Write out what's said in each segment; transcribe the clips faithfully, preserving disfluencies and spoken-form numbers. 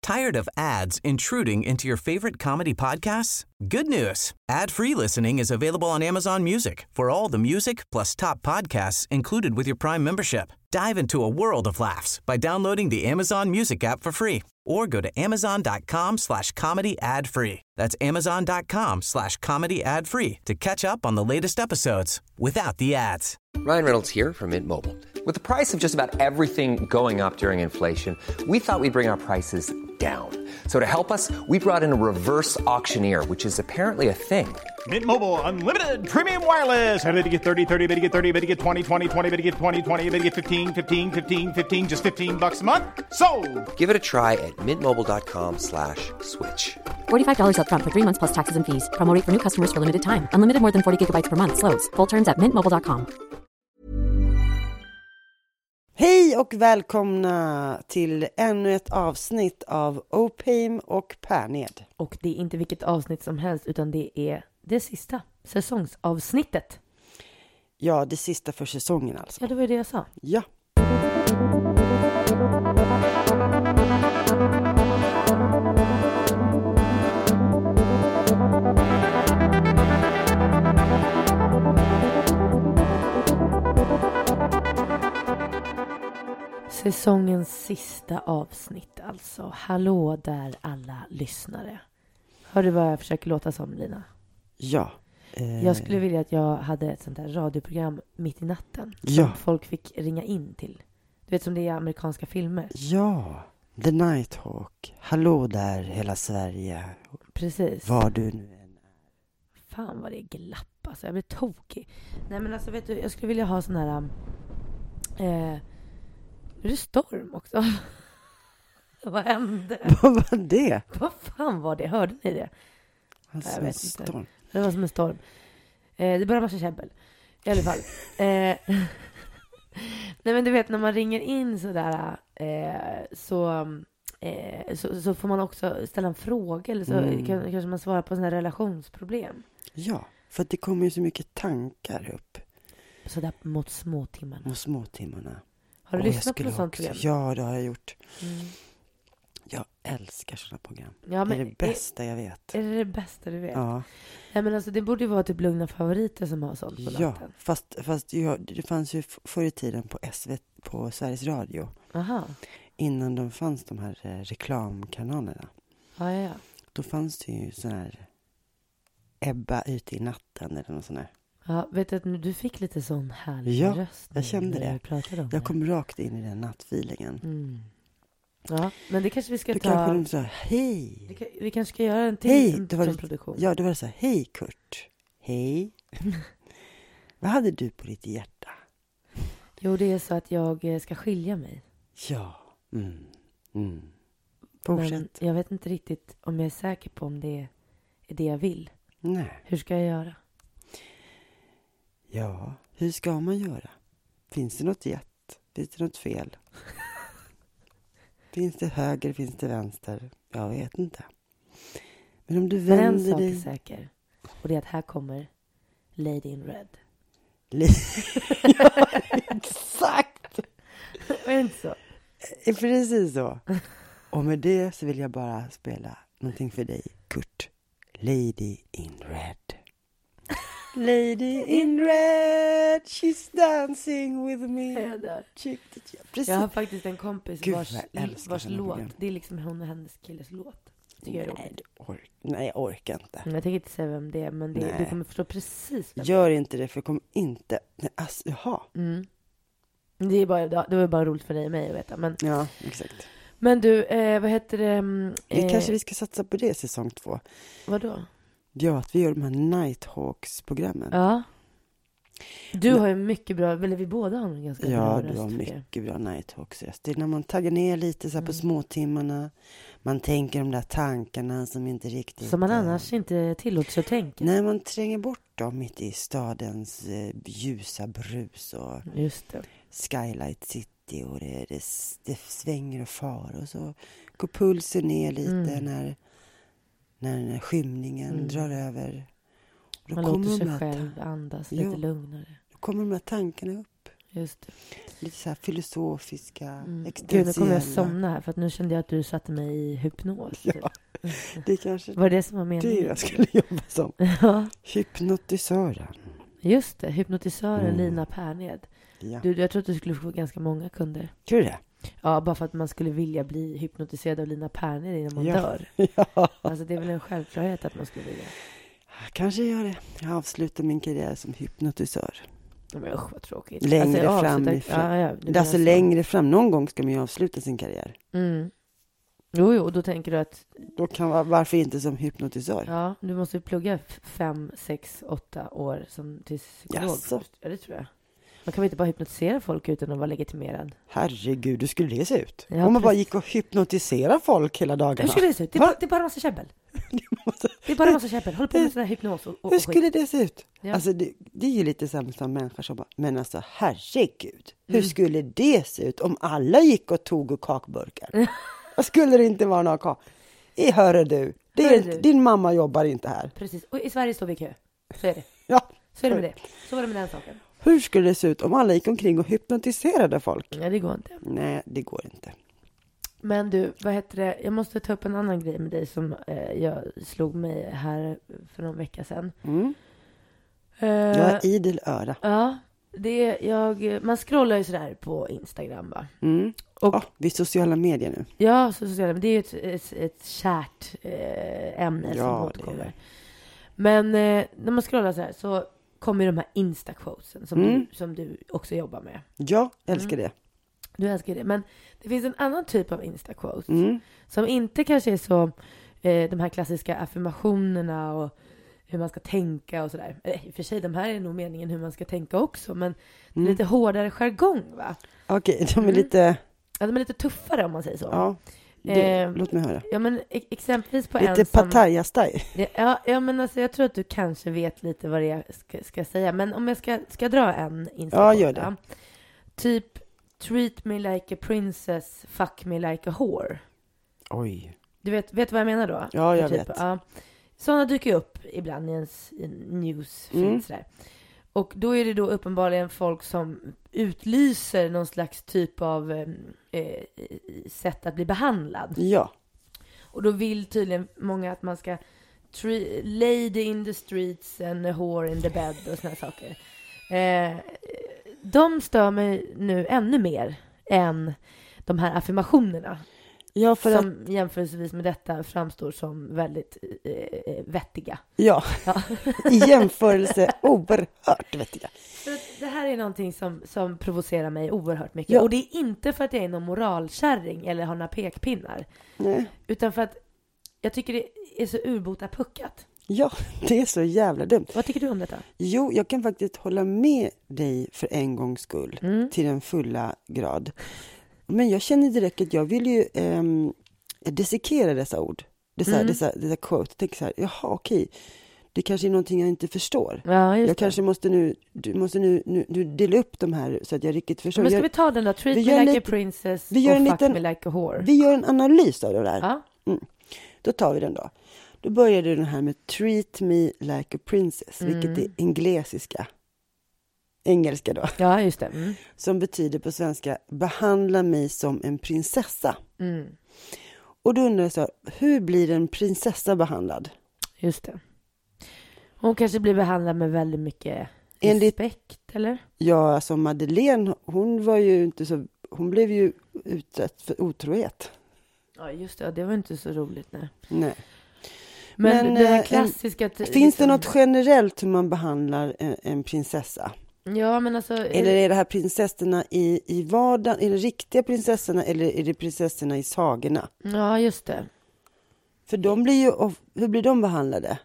Tired of ads intruding into your favorite comedy podcasts? Good news. Ad-free listening is available on Amazon Music for all the music plus top podcasts included with your Prime membership. Dive into a world of laughs by downloading the Amazon Music app for free or go to amazon.com slash comedy ad free. That's amazon.com slash comedy ad free to catch up on the latest episodes without the ads. Ryan Reynolds here from Mint Mobile. With the price of just about everything going up during inflation, we thought we'd bring our prices down. So to help us, we brought in a reverse auctioneer, which is apparently a thing. Mint Mobile Unlimited Premium Wireless. How to get thirty, thirty, how to get thirty, how to get twenty, twenty, twenty, how to get twenty, twenty, how to get fifteen, fifteen, fifteen, fifteen, just fifteen bucks a month? Sold! Give it a try at mintmobile.com slash switch. forty-five dollars up front for three months plus taxes and fees. Promo rate for new customers for limited time. Unlimited more than forty gigabytes per month. Slows full terms at mint mobile dot com. Hej och välkomna till ännu ett avsnitt av Opim och Perned. Och det är inte vilket avsnitt som helst, utan det är det sista säsongsavsnittet. Ja, det sista för säsongen alltså. Ja, det var det jag sa. Ja. Säsongens sista avsnitt alltså. Hallå där alla lyssnare. Hör du vad jag försöker låta som, Lina? Ja. Eh... Jag skulle vilja att jag hade ett sånt här radioprogram mitt i natten. Ja. Som folk fick ringa in till. Du vet, som det är i amerikanska filmer. Ja. The Nighthawk. Hallå där hela Sverige. Precis. Var du nu än är. Fan vad det är glapp alltså. Jag blir tokig. Nej men alltså vet du, jag skulle vilja ha sån här... Eh, är det storm också? Vad hände? Vad var det? Vad fan var det? Hörde ni det? Alltså, jag vet storm. inte. Det var som en storm. Eh, det började massa käbbel. I alla fall. Eh, nej men du vet, när man ringer in sådär eh, så, eh, så, så får man också ställa en fråga. Eller så Mm. kan, kanske man svarar på sådana här relationsproblem. Ja, för att det kommer ju så mycket tankar upp. Sådär mot småtimmarna. Mot småtimmarna. Har du Och jag lyssnat på skulle något sånt också- program? Ja, det har jag gjort. Mm. Jag älskar sådana program. Ja, men det är det bästa jag vet. Är, är det det bästa du vet? Ja, Nej, men alltså, det borde ju vara typ Lugna favoriter som har sånt på ja. natten. Fast, fast ja, det fanns ju f- förr i tiden på S V T, på Sveriges Radio. Aha. Innan de fanns de här eh, reklamkanalerna. Ja, ja, ja. Då fanns det ju sån här Ebba ute i natten eller något sånt där. Ja, vet du att nu- du fick lite sån härlig Ja, röst. jag kände när det. vi pratade om Jag det. kom rakt in i den nattfeelingen. Mm. Ja, men det kanske vi ska Du ta... kanske de sa, hej. Vi, kan, vi kanske ska göra en till Hej, en det var sån det- produktion. Ja, det var så här, hej Kurt. Hej. Vad hade du på ditt hjärta? Jo, det är så att jag eh, ska skilja mig. Ja. Mm. Mm. Fortsätt. Men jag vet inte riktigt om jag är säker på om det är det jag vill. Nej. Hur ska jag göra? Ja, hur ska man göra? Finns det något rätt? Finns det något fel? Finns det höger? Finns det vänster? Jag vet inte. Men om du Men en vänder sak är dig... säker. Och det är att här kommer Lady in Red. ja, exakt! Är det inte så? Det är precis så. Och med det så vill jag bara spela någonting för dig, Kurt. Lady in Red. Lady in red, she's dancing with me. Jag dör. Precis. Jag har faktiskt en kompis Gud, vars, vad jag älskar vars såna låt, program. det är liksom hon och hennes killes låt. Tycker jag är Nej, roligt. ork- Nej, jag orkar inte. Jag tänker inte säga vem det är, men det, Nej. du kommer förstå precis vem. Gör inte det, för jag kommer inte... Nej, alltså, jaha. Mm. Det är bara, det var bara roligt för dig och mig att veta. Men, Ja, exakt. men du, eh, vad heter det? mm, Det Eh, kanske vi ska satsa på det säsong två. Vadå? Ja, att vi gör de här Nighthawks-programmen. Ja. Du Men- har ju mycket bra, eller vi båda har en ganska Ja, bra du röst har för det. mycket bra Nighthawks-röst. Det är när man taggar ner lite så här på Mm. småtimmarna. Man tänker de där tankarna som inte riktigt... Som man eh, annars inte tillåts att tänka. När man tränger bort dem mitt i stadens eh, ljusa brus och Just det. Skylight City och det, det, det svänger och far och så går pulsen ner lite Mm. när, när, när skymningen Mm. drar över. Och då Man kommer låter de sig här själv ta- andas Ja. lite lugnare. Då kommer de här tankarna upp. Just det. Lite så här filosofiska, Mm. existentiella. Gud, nu kommer jag somna här för att nu kände jag att du satte mig i hypnos. Typ. Ja, det kanske Var det som var det meningen? jag skulle jobba som. Ja, Hypnotisören. just det. Hypnotisören Mm. Lina Pärned. Ja. Du, jag tror att du skulle få ganska många kunder. Tror du det? Ja, bara för att man skulle vilja bli hypnotiserad av Lina Pärned innan man Ja. dör. Ja, Alltså det är väl en självklarhet att man skulle vilja. kanske gör det. Jag avslutar min karriär som hypnotisör. Ja, men usch vad tråkigt. Längre alltså, fram avslutar- i fram- Ja, ja, Det är alltså längre fram. Någon gång ska man ju avsluta sin karriär. Mm. Jo, jo, och då tänker du att Då kan man, varför inte som hypnotisör? ja, du måste ju plugga f- fem, sex, åtta år som till psykolog. Jaså? först. Ja, det tror jag. Man kan väl inte bara hypnotisera folk utan att vara legitimerad? Herregud, hur skulle det se ut? Ja, Om man bara precis. gick och hypnotiserade folk hela dagarna. Hur skulle det se ut? Det är, Va? bara, det är bara en massa käbbel. Det är bara en massa käbbel. Håll på med sån här hypnos och, och, Hur och skulle det se ut? Ja. Alltså det, det är ju lite samma som människor som bara, men alltså herregud, hur Mm. skulle det se ut om alla gick och tog och kakburkar? Vad skulle det inte vara några kak? I hörru du, det är, Hörru du. din mamma jobbar inte här. Precis. Och i Sverige står vi i kö. Så är det. Ja. Så är det med det. Så var det med den saken. Hur skulle det se ut om alla gick omkring och hypnotiserade folk? Ja, det går inte. Nej, det går inte. Men du, vad heter det? Jag måste ta upp en annan grej med dig som eh, jag slog mig här för någon vecka sedan. Mm. Eh, Jag har idel öra. Ja, det är jag, man scrollar ju sådär på Instagram va? Mm. Och Ja, vi är sociala medier nu. ja, så sociala, men det är ju ett, ett, ett kärt eh, ämne Ja, som det är återkommer. det. Men eh, när man scrollar så här så kommer ju de här Insta-quotesen som, Mm. du, som du också jobbar med. Jag älskar det. Du älskar det. Men det finns en annan typ av Insta-quotes Mm. som inte kanske är så eh, de här klassiska affirmationerna och hur man ska tänka och sådär. Eh, I och för sig, de här är nog meningen hur man ska tänka också, men det är Mm. lite hårdare jargong va? Okej, de är Mm. lite... Ja, de är lite tuffare om man säger så. Ja, det, Eh, låt mig höra. Ja, men e- exempelvis på Lite en som... Pattaya-style. Ja, ja, men alltså jag tror att du kanske vet lite vad det är jag ska, ska säga. Men om jag ska, ska jag dra en Insta. Ja, gör det. Typ, treat me like a princess, fuck me like a whore. Oj. Du vet, vet vad jag menar då? Ja, jag typ, vet. Ja. Sådana dyker upp ibland i ens i newsfeed Mm. sådär. Och då är det då uppenbarligen folk som utlyser någon slags typ av eh, eh, sätt att bli behandlad. Ja. Och då vill tydligen många att man ska tre- lady in the streets and a whore in the bed och såna saker. Eh, de stör mig nu ännu mer än de här affirmationerna. Ja, för att... Som jämförelsevis med detta framstår som väldigt eh, vettiga. Ja, Ja. i jämförelse oerhört vettiga. Så att det här är någonting som, som provocerar mig oerhört mycket. Ja. Och det är inte för att jag är någon moralkärring eller har några pekpinnar. Nej. Utan för att jag tycker det är så urbota puckat. Ja, det är så jävla dumt. Vad tycker du om detta? Jo, jag kan faktiskt hålla med dig för en gångs skull. Mm. Till den fulla grad. Men jag känner direkt att jag vill ju um, dissekera dessa ord. Dessa, Mm. dessa, dessa quote. Jag tänker så här, jaha okej. Det kanske är någonting jag inte förstår. Ja, just Jag det. kanske måste nu, du måste nu, nu, nu dela upp de här så att jag riktigt förstår. Men ska Jag- vi ta den då? Treat vi me gör like en a liten- princess vi gör och en fuck liten- me like a whore. Vi gör en analys av det där. Ja. Då tar vi den då. Då börjar du den här med treat me like a princess, Mm. vilket är engelska. Engelska då. ja, just det. Mm. Som betyder på svenska, behandla mig som en prinsessa. Mm. Och då undrar jag så, hur blir en prinsessa behandlad? Just det. Hon kanske blir behandlad med väldigt mycket Enligt- respekt, eller? Ja, alltså Madeleine, hon var ju inte så, hon blev ju utsatt för otrohet. Ja, just det. Det var inte så roligt, nej. Nej. Men, Men, det eh, här en- klassiska... t- Finns liksom- det något generellt hur man behandlar en, en prinsessa? Ja, men alltså... Eller är det här prinsessorna i, i vardagen? Är det riktiga prinsessorna eller är det prinsessorna i sagorna? Ja, just det. För de blir ju, of- hur blir de behandlade?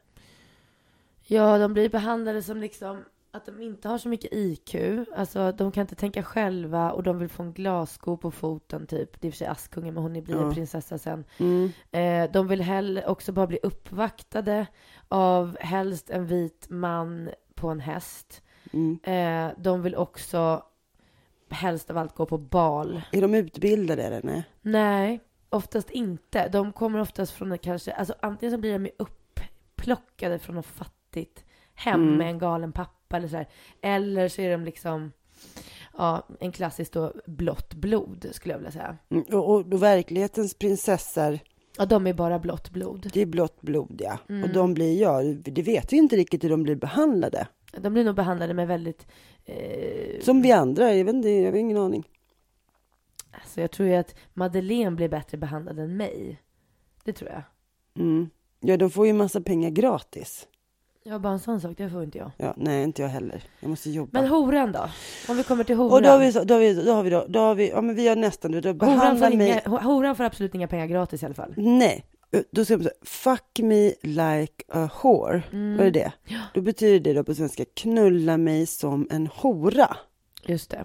Ja, de blir behandlade som liksom att de inte har så mycket I Q. Alltså, de kan inte tänka själva och de vill få en glassko på foten, typ. Det är i och för sig Askungen, men hon blir en Ja. prinsessa sen. Mm. Eh, de vill heller också bara bli uppvaktade av helst en vit man på en häst. Mm. Eh, de vill också helst av allt gå på bal. Är de utbildade eller nej? Nej, oftast inte. De kommer oftast från en kanske, alltså antingen så blir de ju upplockade från något fattigt hem Mm. med en galen pappa eller så här. Eller så är de liksom, ja, en klassisk då blått blod skulle jag vilja säga. Mm, och, och, och verklighetens prinsessor, ja, de är bara blått blod. Det är blått blod, ja. Mm. Och de blir, ja, det vet vi inte riktigt hur de blir behandlade. De blir nog behandlade med väldigt... Eh... Som vi andra, jag vet inte, jag har ingen aning. Alltså jag tror ju att Madeleine blir bättre behandlad än mig. Det tror jag. Mm. Ja, de får ju massa pengar gratis. Ja, bara en sån sak, det får inte jag. Ja, nej, inte jag heller. Jag måste jobba. Men horan då? Om vi kommer till horan. Och då har vi, då har vi, då har vi, då, då har vi, ja men vi har nästan, då horan, får mig... inga, horan får absolut inga pengar gratis i alla fall. Nej, då ska man säga, fuck me like a whore. Mm. Vad är det? Ja. Då betyder det då på svenska, knulla mig som en hora. Just det.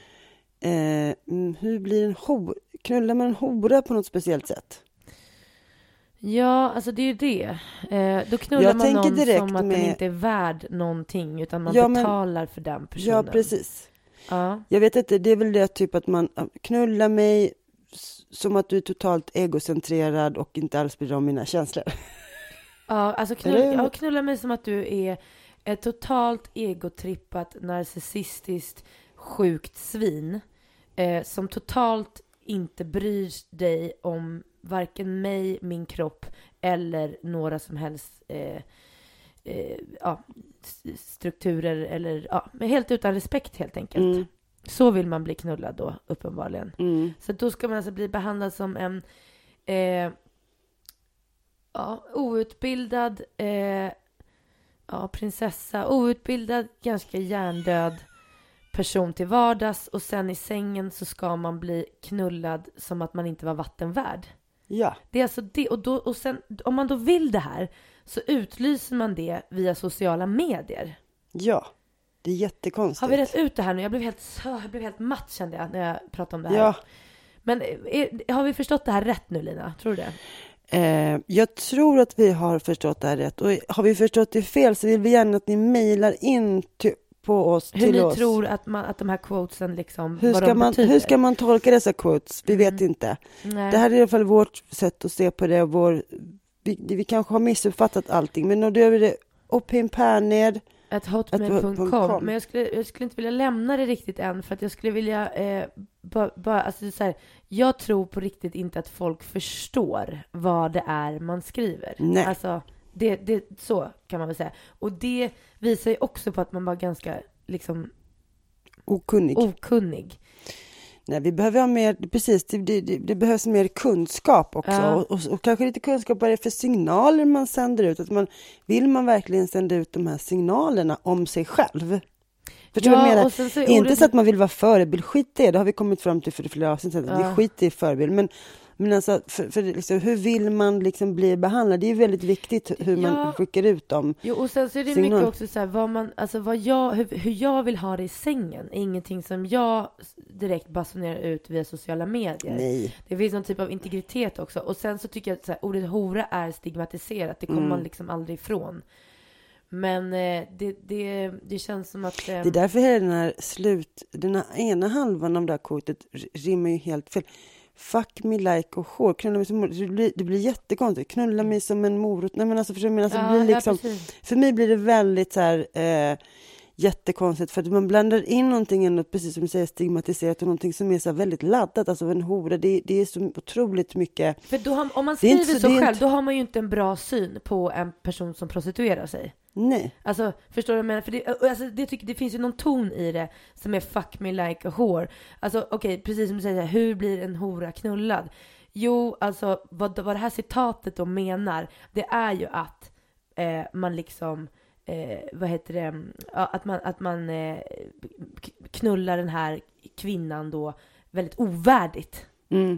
Eh, hur blir en hora? Knullar man en hora på något speciellt sätt? Ja, alltså det är ju det. Eh, då knullar jag man någon som att med... den inte är värd någonting, utan man ja, men... betalar för den personen. Ja, precis. Ja. Jag vet inte, det är väl det typ att man knullar mig som att du är totalt egocentrerad och inte alls bryr dig om mina känslor. Ja, alltså knull, ja, knulla mig som att du är ett totalt egotrippat, narcissistiskt, sjukt svin eh, som totalt inte bryr dig om varken mig, min kropp eller några som helst eh, eh, ja, strukturer eller ja, men helt utan respekt helt enkelt. Mm. Så vill man bli knullad då, uppenbarligen. Mm. Så då ska man alltså bli behandlad som en eh, ja, outbildad eh, ja, prinsessa, outbildad, ganska hjärndöd person till vardags, och sen i sängen så ska man bli knullad som att man inte var vattenvärd. Ja. Det är alltså det, och, då, och sen om man då vill det här så utlyser man det via sociala medier. Ja, det är jättekonstigt. Har vi rätt ut det här nu? Jag blev helt, jag blev helt matt kände jag när jag pratade om det här. Ja. Men är, har vi förstått det här rätt nu, Lina? Tror du det? Eh, jag tror att vi har förstått det här rätt. Och har vi förstått det fel så vill vi gärna att ni mejlar in till, på oss. Hur till ni oss. tror att, man, att de här quotesen liksom, hur vad ska de man, betyder. hur ska man tolka dessa quotes? Vi Mm. vet inte. Nej. Det här är i alla fall vårt sätt att se på det. Vår, vi, vi kanske har missuppfattat allting. Men då gör vi det upp här ned. Ett hotmail punkt com. com. Men jag skulle, jag skulle inte vilja lämna det riktigt än. För att jag skulle vilja eh, bara, ba, alltså så här, jag tror på riktigt inte att folk förstår vad det är man skriver. Nej. Alltså, det, det, så kan man väl säga. Och det visar ju också på att man var ganska liksom Okunnig. okunnig. Nej, vi behöver ha mer, precis, det, det, det behövs mer kunskap också. Ja. Och, och, och kanske lite kunskap vad det är för signaler man sänder ut. Att man, vill man verkligen sända ut de här signalerna om sig själv? Förstår Ja, du vad jag menar? och sen så är Inte ordet- så att man vill vara förebild, skit det, det har vi kommit fram till för flera avsnitt. Att Ja. vi skiter i förebild. Men, men alltså, för, för liksom, hur vill man liksom bli behandlad? Det är väldigt viktigt hur man Ja. skickar ut dem. Jo, och sen så är det Signal. mycket också så här, vad man, alltså vad jag, hur, hur jag vill ha det i sängen är ingenting som jag direkt basunerar ut via sociala medier. Nej. Det finns någon typ av integritet också. Och sen så tycker jag att så här, ordet hora är stigmatiserat. Det kommer Mm. man liksom aldrig ifrån. Men eh, det, det, det känns som att... Eh, Det är därför hela den här slut, den här ena halvan av det här kortet rimmar ju helt fel. Fuck me like a whore. Knulla mig som morot. Det blir, det blir jättekonstigt. Knulla mig som en morot. Nej men alltså, förstår du? Men alltså, det ja, blir ja, liksom, precis. för mig blir det väldigt så här eh, jättekonstigt. För att man blandar in någonting ändå, precis som du säger, stigmatiserat och någonting som är så här väldigt laddat. Alltså en hora, det, det är så otroligt mycket. För då har, om man Det är skriver inte så- så det är själv, inte- då har man ju inte en bra syn på en person som prostituerar sig. Nej. Alltså, förstår du vad jag menar? För det, alltså, det, tycker, det finns ju någon ton i det som är fuck me like a whore. Alltså, okej, okay, precis som du säger, hur blir en hora knullad? Jo, alltså, vad, vad det här citatet då menar, det är ju att eh, man liksom, eh, vad heter det, ja, att man, att man eh, knullar den här kvinnan då väldigt ovärdigt. Mm.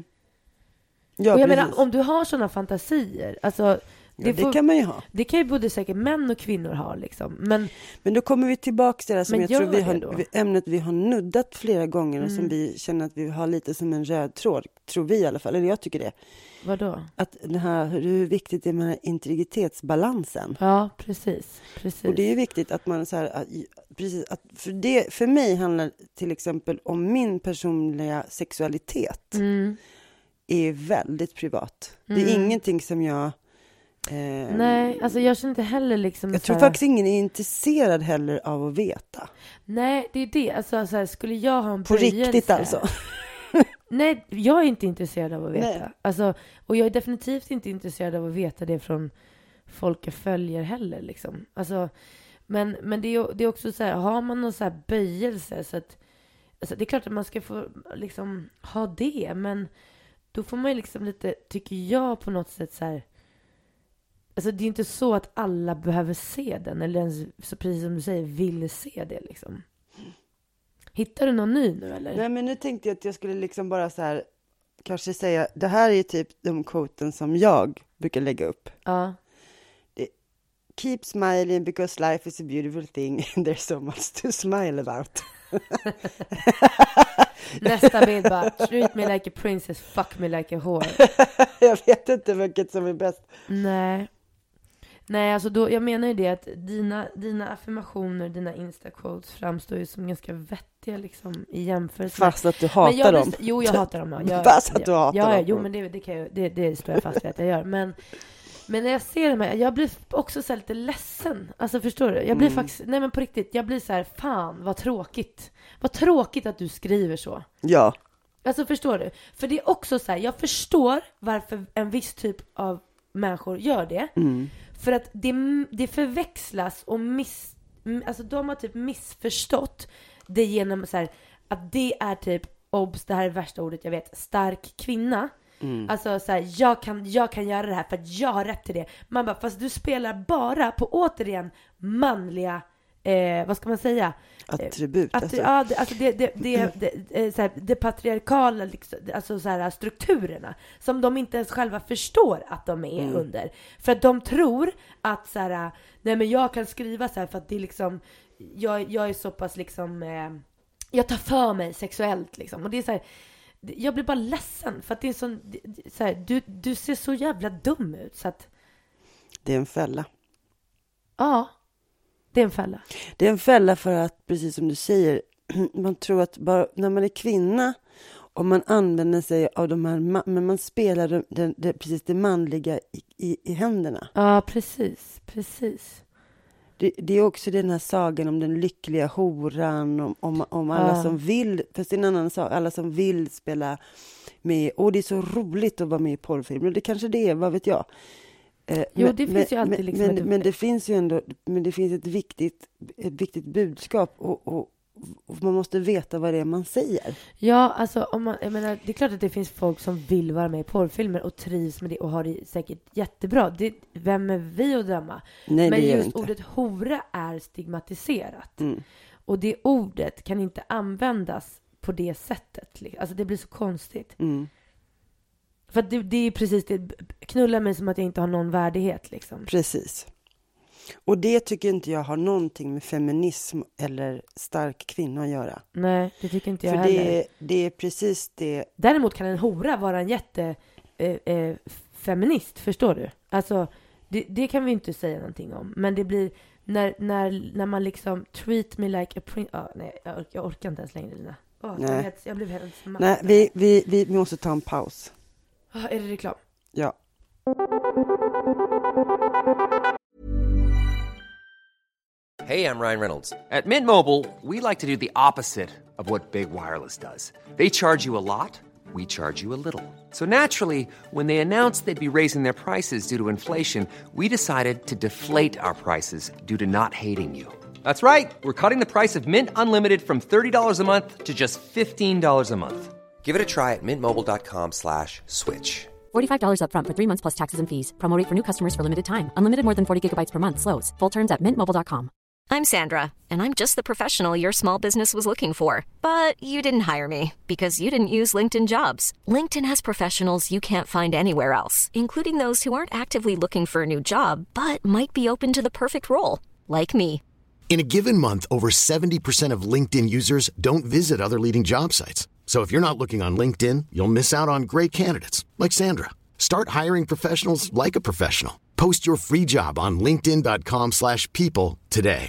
Ja, Och jag precis. menar, om du har sådana fantasier, alltså, ja, det får- kan man ju ha. det kan ju både säkert män och kvinnor ha liksom. Men Men då kommer vi tillbaka till det här som Men jag tror gör vi det har, då? vi- ämnet vi har nuddat flera gånger och som Mm. vi känner att vi har lite som en röd tråd, tror vi i alla fall, eller jag tycker det. vadå? Att det här, hur viktigt det är med den här integritetsbalansen. Ja, precis. precis. Och det är viktigt att man så här, att, precis, att för, det, för mig handlar till exempel om min personliga sexualitet Mm. är väldigt privat. Det är Mm. ingenting som jag Eh, Nej, alltså jag känner inte heller liksom... Jag tror här, faktiskt ingen är intresserad heller av att veta. Nej, det är det. Alltså så här, skulle jag ha en På böjelse... riktigt alltså. Nej, jag är inte intresserad av att veta. Nej. Alltså, och jag är definitivt inte intresserad av att veta det från folk jag följer heller. Liksom. Alltså, men men det, är, det är också så här, har man någon så här böjelse så att... Alltså, det är klart att man ska få liksom, ha det, men då får man ju liksom lite, tycker jag på något sätt så här... Alltså det är inte så att alla behöver se den, eller ens, så precis som du säger, vill se det liksom. Hittar du någon ny nu eller? Nej, men nu tänkte jag att jag skulle liksom bara så här, kanske säga, det här är typ de quoten som jag brukar lägga upp. Ja. Det, keep smiling because life is a beautiful thing and there's so much to smile about. Nästa bild bara, treat me like a princess, fuck me like a whore. Jag vet inte vilket som är bäst. Nej. Nej, alltså då, jag menar ju det att dina, dina affirmationer, dina Insta-quotes framstår ju som ganska vettiga liksom i jämförelse. Fast att du hatar men jag blir, dem. Jo, jag hatar dem. Ja. Jag, Fast att du hatar ja, dem. Jo, men det, det, kan jag, det, det står jag fast vid att jag gör. Men, men när jag ser dem här, jag blir också så här lite ledsen. Alltså förstår du? Jag blir Mm. faktiskt, nej men på riktigt, jag blir så här, fan vad tråkigt. Vad tråkigt att du skriver så. Ja. Alltså förstår du? För det är också så här, jag förstår varför en viss typ av människor gör det. Mm. För att det, det förväxlas och miss, alltså de har typ missförstått det genom så här, att det är typ, obs, det här är värsta ordet jag vet, stark kvinna. Mm. Alltså så här, jag kan, jag kan göra det här för att jag har rätt till det. Man bara, fast du spelar bara på återigen manliga, eh, vad ska man säga? Attribut. Att, alltså. Ja, det, alltså det, det, det, det, det, så här, det patriarkala liksom, alltså så här, strukturerna som de inte ens själva förstår att de är mm. under. För att de tror att så här, nej men jag kan skriva så här för att det är liksom, jag, jag är så pass liksom, eh, jag tar för mig sexuellt liksom. Och det är så här, jag blir bara ledsen för att det är sån, så här, du, du ser så jävla dum ut så att... Det är en fälla. Ja. Det är en fälla. Det är en fälla för att, precis som du säger, man tror att bara när man är kvinna och man använder sig av de här, men man spelar det, det, det, precis det manliga i, i, i händerna. Ja, precis, precis. Det, det är också den här sagan om den lyckliga horan, om, om, om alla ja. som vill, fast det är en annan sak, alla som vill spela med, och det är så roligt att vara med i porrfilmer, det kanske det är, vad vet jag. Eh, jo, men, det finns ju alltid men, liksom men, ett... men det finns ju ändå, men det finns ett viktigt, ett viktigt budskap och, och, och man måste veta vad det är man säger. Ja, alltså om man, jag menar, det är klart att det finns folk som vill vara med i porrfilmer och trivs med det och har det säkert jättebra. Det, vem är vi att döma? Nej, men det just inte. ordet hora är stigmatiserat. Mm. Och det ordet kan inte användas på det sättet. Alltså det blir så konstigt. Mm. För att det, det är precis det, knullar mig som att jag inte har någon värdighet liksom. Precis. Och det tycker inte jag har någonting med feminism eller stark kvinna att göra. Nej, det tycker inte jag För heller. det, det är precis det. Däremot kan en hora vara en jätte eh, eh, feminist, förstår du? Alltså, det, det kan vi inte säga någonting om. Men det blir, när, när, när man liksom treat me like a prince. Ah, nej, jag, orkar, jag orkar inte ens längre, Lina. Oh, nej. Jag, helt, jag blev helt smatt. Nej, vi, vi, vi, vi måste ta en paus. Ah, är det reklam? Ja. Hey, I'm Ryan Reynolds. At Mint Mobile, we like to do the opposite of what Big Wireless does. They charge you a lot, we charge you a little. So naturally, when they announced they'd be raising their prices due to inflation, we decided to deflate our prices due to not hating you. That's right. We're cutting the price of Mint Unlimited from thirty dollars a month to just fifteen dollars a month. Give it a try at mintmobile.com slash switch. forty-five dollars up front for three months plus taxes and fees. Promo rate for new customers for limited time. Unlimited more than forty gigabytes per month. Slows full terms at mint mobile dot com. I'm Sandra, and I'm just the professional your small business was looking for. But you didn't hire me because you didn't use LinkedIn Jobs. LinkedIn has professionals you can't find anywhere else, including those who aren't actively looking for a new job, but might be open to the perfect role, like me. In a given month, over seventy percent of LinkedIn users don't visit other leading job sites. So if you're not looking on LinkedIn, you'll miss out on great candidates like Sandra. Start hiring professionals like a professional. Post your free job on linkedin dot com slash people today.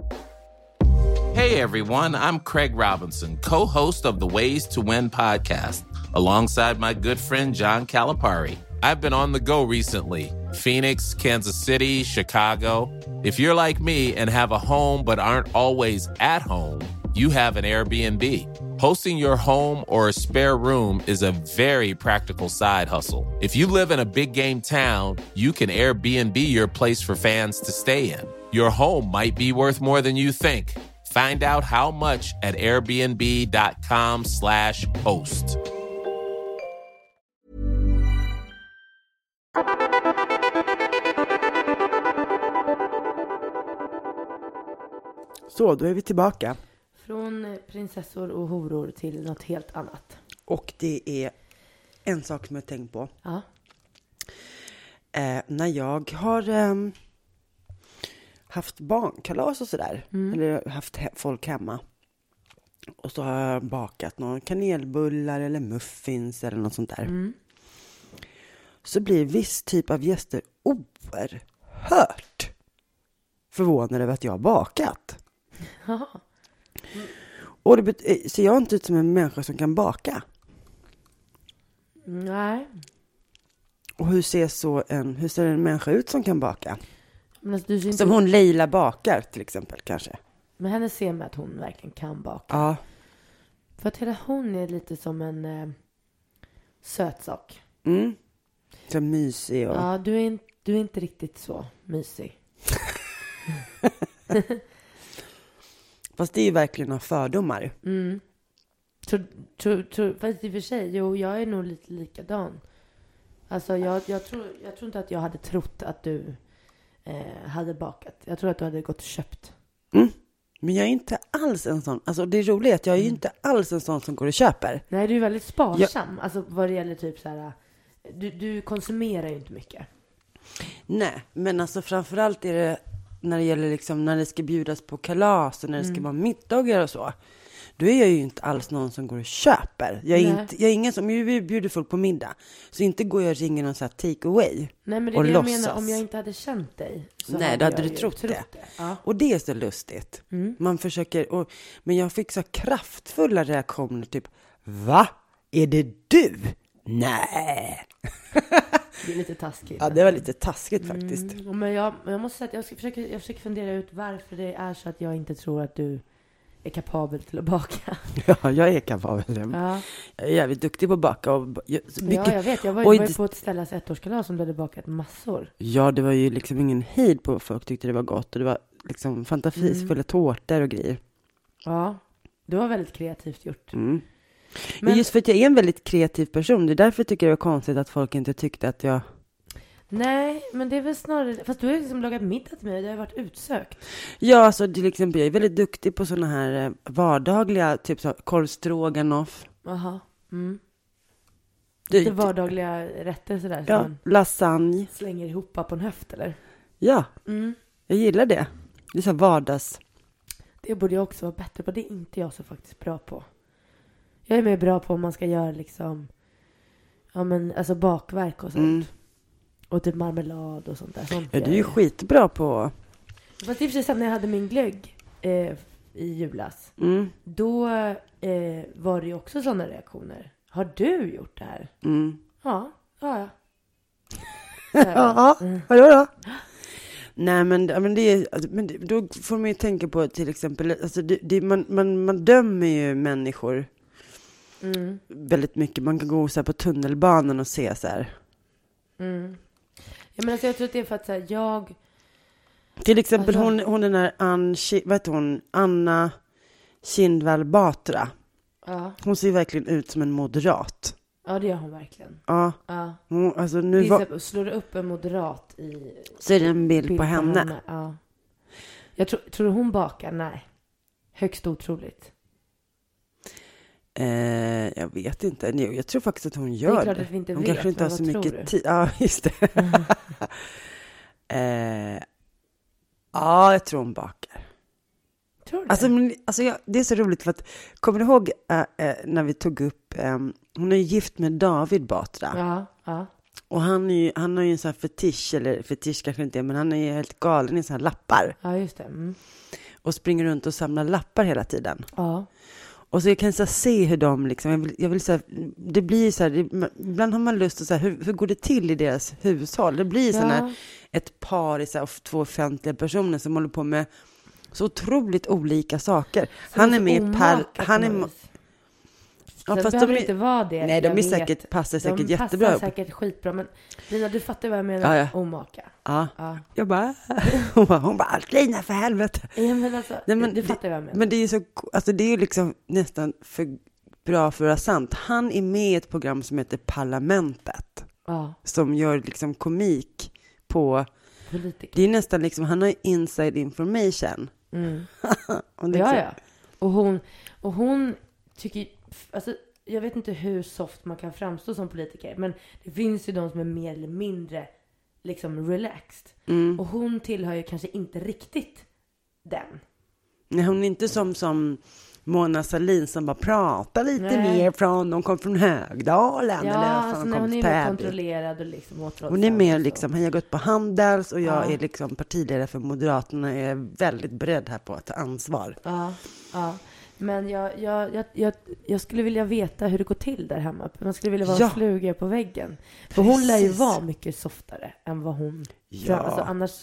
Hey everyone, I'm Craig Robinson, co-host of the Ways to Win podcast, alongside my good friend John Calipari. I've been on the go recently. Phoenix, Kansas City, Chicago. If you're like me and have a home but aren't always at home, you have an Airbnb. Hosting your home or a spare room is a very practical side hustle. If you live in a big game town, you can Airbnb your place for fans to stay in. Your home might be worth more than you think. Find out how much at airbnb.com slash host. Så, då är vi tillbaka. Från prinsessor och horor till något helt annat. Och det är en sak som jag har tänkt på. Ja. Eh, när jag har eh, haft barnkalas och sådär. Mm. Eller haft he- folk hemma. Och så har jag bakat några kanelbullar eller muffins eller något sånt där. Mm. Så blir viss typ av gäster oerhört förvånade över att jag har bakat. Ja. Mm. Och det bet- ser jag inte ut som en människa som kan baka? Nej. Och hur ser så en hur ser en människa ut som kan baka? Men alltså, du ser inte... Som hon Leila bakar till exempel kanske. Men henne ser man att hon verkligen kan baka. Ja. För att hela hon är lite som en eh, sötsak. Mm. Så mysig och... Ja, du är, in, du är inte riktigt så mysig. Fast det är ju verkligen några fördomar. Mm. Tror, tror, tror, fast i och för sig, jo, jag är nog lite likadan. Alltså, jag, jag, tror, jag tror inte att jag hade trott att du eh, hade bakat. Jag tror att du hade gått och köpt. Mm. Men jag är inte alls en sån. Alltså det är roligt att jag är ju mm. inte alls en sån som går och köper. Nej, du är väldigt sparsam. Jag... Alltså vad det gäller typ så här. Du, du konsumerar ju inte mycket. Nej, men alltså framförallt är det när det gäller liksom när det ska bjudas på kalas och när det ska mm. vara middagar och så. Då är jag ju inte alls någon som går och köper. Jag är, inte, jag är ingen som jag bjuder folk på middag. Så inte går jag och ringer någon så här take away. Nej, men det är det jag menar, om jag inte hade känt dig. Så Nej, hade då hade jag du trott det. det. Ja. Och det är så lustigt. Mm. Man försöker, och, men jag fick så kraftfulla reaktioner typ, va? Är det du? Nej. Det är lite taskigt. Ja, det var lite taskigt faktiskt. Mm. Men jag, jag måste säga att jag försöker, jag försöker fundera ut varför det är så att jag inte tror att du är kapabel till att baka. Ja, jag är kapabel. Ja. Jag är jävligt duktig på att baka. Och mycket, ja, jag vet. Jag var, och jag var ju på ett ställas ettårskalas som du hade bakat massor. Ja, det var ju liksom ingen hejd på vad folk tyckte det var gott. Och det var liksom fantasisfulla mm. tårtor och grejer. Ja, det var väldigt kreativt gjort. Mm. Men just för att jag är en väldigt kreativ person. Det är därför jag tycker det var konstigt att folk inte tyckte att jag... Nej, men det är väl snarare... Fast du har ju liksom lagat middag till mig. Det har varit utsökt. Ja, alltså till exempel, jag är väldigt duktig på såna här vardagliga, typ så korvstroganoff. Jaha. Mm. Det, Lite vardagliga rätter sådär. Ja, som lasagne. Slänger ihop på en höft, eller? Ja, mm. jag gillar det. Det är så vardags... Det borde jag också vara bättre på. Det är inte jag så faktiskt bra på. Jag är mer bra på om man ska göra liksom... Ja, men alltså bakverk och sånt. Mm. Och typ marmelad och sånt där. Sånt ja, du är ju skitbra på... Fast i och för sig när jag hade min glögg eh, i julas. Mm. Då eh, var det ju också sådana reaktioner. Har du gjort det här? Mm. Ja, ja, ja. Ja, mm. Vadå då? Nej, men, men, det är, alltså, men det, då får man ju tänka på till exempel... Alltså det, det, man, man, man dömer ju människor mm. väldigt mycket. Man kan gå så här på tunnelbanan och se så här... Mm. Ja, men alltså jag tror att det är för att så här, jag... Till exempel alltså... hon, hon den här Ann, vad heter hon? Anna Kindvall Batra. Ja. Hon ser verkligen ut som en moderat. Ja, det gör hon verkligen. Ja. Ja. Hon, alltså nu det var... så, slår du upp en moderat i... Så är det en bild, bild på henne. På henne. Ja. Jag tror, tror du hon bakar? Nej. Högst otroligt. Eh, jag vet inte. Nej, jag tror faktiskt att hon gör det. Det är klart att vi inte hon vet. Kanske inte har så mycket tid. Ja, just det. eh, ja, jag tror hon bakar. Tror du? Alltså, men, alltså jag, det är så roligt för att kommer du ihåg äh, äh, när vi tog upp äh, hon är gift med David Batra. Ja, ja. Och han, är ju, han har ju en sån här fetisch, eller fetisch kanske inte, men han är ju helt galen i såna här lappar. Ja, just det. Mm. Och springer runt och samlar lappar hela tiden. Ja. Och så jag kan så se hur de liksom, jag vill, jag vill så här, det blir så här, det, ibland har man lust att så här, hur, hur går det till i deras hushåll? Det blir så här, ett par i så här, två offentliga personer som håller på med så otroligt olika saker. Så han är med i Pal, han är med, ja, fast de behöver är, inte vara det. Nej, de är säkert, passar säkert de jättebra. De passar säkert skitbra, men Lina, du fattar vad jag menar, ja, ja. omaka. Ja. ja, jag bara, hon bara, hon bara, Lina för helvete. Ja, men alltså, Nej, men du fattar det, vad jag menar. Men det är ju så, alltså det är ju liksom nästan för bra för att vara sant. Han är med i ett program som heter Parlamentet. Ja. Som gör liksom komik på politiker. Det är nästan liksom, han har inside information. Mm. och liksom, ja, ja. Och hon, och hon tycker, alltså jag vet inte hur soft man kan framstå som politiker, men det finns ju de som är mer eller mindre liksom relaxed. Mm. Och hon tillhör ju kanske inte riktigt den. Nej, hon är inte som, som Mona Sahlin som bara pratar lite Nej. mer från, de kom från Högdalen. Ja, eller alltså, hon är mer kontrollerad och liksom åtrådsam. Hon är mer liksom, jag har gått på Handels och jag ja. är liksom partiledare för Moderaterna och är väldigt beredd här på att ta ansvar. Ja, ja. Men jag, jag, jag, jag, jag skulle vilja veta hur det går till där hemma. Man skulle vilja vara ja. flugor på väggen. För Precis. hon lär ju vara mycket softare än vad hon... Ja. Alltså, annars...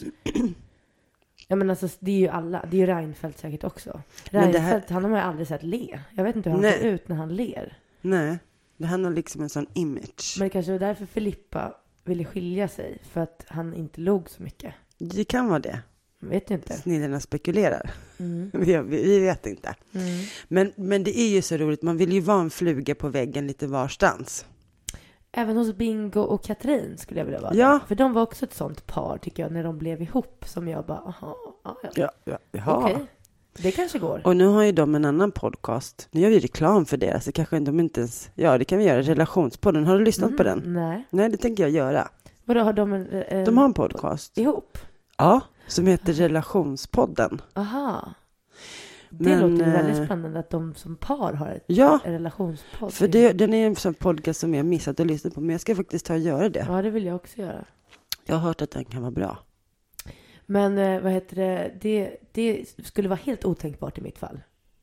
Ja, men alltså, det är ju alla. Det är ju Reinfeldt säkert också. Reinfeldt, här... han har man ju aldrig sett le. Jag vet inte hur han Nej. ser ut när han ler. Nej, det han har liksom en sån image. Men det kanske var därför Filippa ville skilja sig. För att han inte låg så mycket. Det kan vara det. Vet du inte. Snillena spekulerar. Mm. vi, vi vet inte. Mm. Men, men det är ju så roligt. Man vill ju vara en fluga på väggen lite varstans. Även hos Bingo och Katrin skulle jag vilja vara. Ja. För de var också ett sånt par tycker jag. När de blev ihop. Som jag bara, aha, ja, ja. ja, ja. Okej. Okay. Det kanske går. Och nu har ju de en annan podcast. Nu gör vi reklam för det. Så kanske de inte ens... Ja, det kan vi göra. Relationspodden. Har du lyssnat mm, på den? Nej. Nej, det tänker jag göra. Vadå, har de en... en de har en podcast. Ihop? Ja, som heter Relationspodden. Aha. Det Men, låter väldigt spännande att de som par har ett ja, en relationspodd. För det, den är en sån podcast som jag missat att lyssna på. Men jag ska faktiskt ta och göra det. Ja, det vill jag också göra. Jag har hört att den kan vara bra. Men eh, vad heter det? det? Det skulle vara helt otänkbart i mitt fall.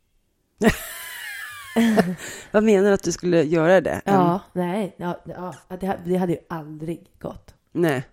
Vad menar du att du skulle göra det? Ja, mm. nej. Ja, ja, det, det hade ju aldrig gått. Nej.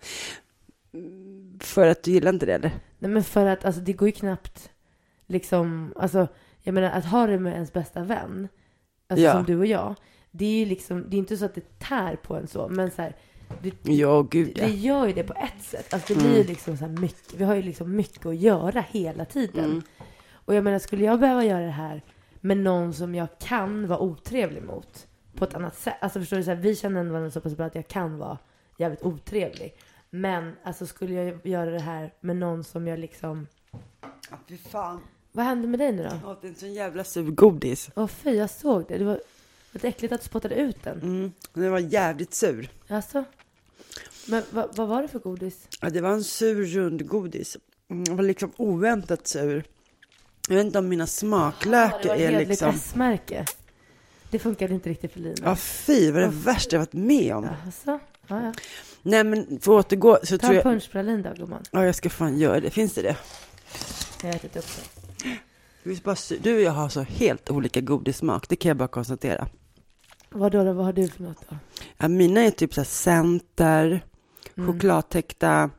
För att du gillar inte det, eller? Nej, men för att alltså, det går ju knappt liksom, alltså jag menar att ha det med ens bästa vän, alltså ja. som du och jag, det är ju liksom, det är inte så att det tär på en så, men så här, det, ja, gud, ja. det gör ju det på ett sätt, alltså det blir ju mm. liksom så här mycket, vi har ju liksom mycket att göra hela tiden. Mm. Och jag menar, skulle jag behöva göra det här med någon som jag kan vara otrevlig mot på ett annat sätt, alltså förstår du, så här, vi känner ändå varandra så pass bra att jag kan vara jävligt otrevlig. Men alltså skulle jag göra det här med någon som jag liksom... Ja, fy fan. Vad hände med dig nu då? Jag åt en sån jävla sur godis. Åh fy, jag såg det. Det var lite äckligt att du spottade ut den. Mm, den var jävligt sur. Alltså? Men vad, vad var det för godis? Ja, det var en sur rund godis. Den var liksom oväntat sur. Jag vet inte om mina smaklökar är liksom... Det var ett S-märke. Det funkade inte riktigt för Lina. Ja, fy, vad det oh. värsta jag varit med om. Ja, alltså? Ja, ja. Nej, men för att återgå så Ta tror jag... Ta punschpralin då, gumman. Ja, jag ska fan göra det. Finns det det? Jag har ätit upp det. Du och jag har så helt olika godissmak. Det kan jag bara konstatera. Vad då? Vad har du för något då? Ja, mina är typ så här center, mm. chokladtäckta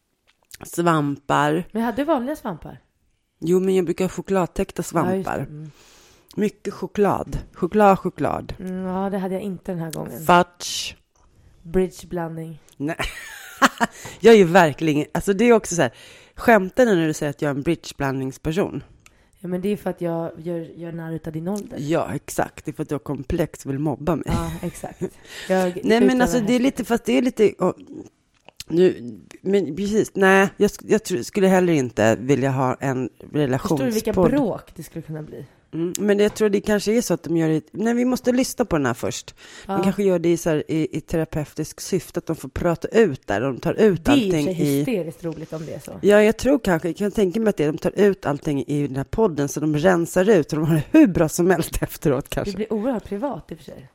svampar. Men hade du vanliga svampar? Jo, men jag brukar ha chokladtäckta svampar. Ja, mm. Mycket choklad. Choklad, choklad. Mm, ja, det hade jag inte den här gången. Fudge. Bridgeblandning. Nej. Jag är ju verkligen... Alltså det är också så här... Skämtar när du säger att jag är en bridgeblandningsperson? Ja, men det är för att jag gör, gör narr utav din ålder. Ja, exakt. Det är för att jag är komplex och vill mobba mig. Ja, exakt. Jag, nej, men alltså det är lite... Fast det är lite... Oh, nu, men precis, nej. Jag, jag tror, skulle heller inte vilja ha en relationspodd. Förstår du vilka bråk det skulle kunna bli? Mm, men jag tror det kanske är så att de gör det... Nej, vi måste lyssna på den här först. Ja. De kanske gör det i, så här, i, i terapeutisk syfte, att de får prata ut där. De tar ut det allting är i... hysteriskt roligt om det är så. Ja, jag tror kanske, jag kan tänka mig att det, de tar ut allting i den här podden, så de rensar ut och de har det hur bra som helst efteråt kanske. Det blir oerhört privat i och för sig.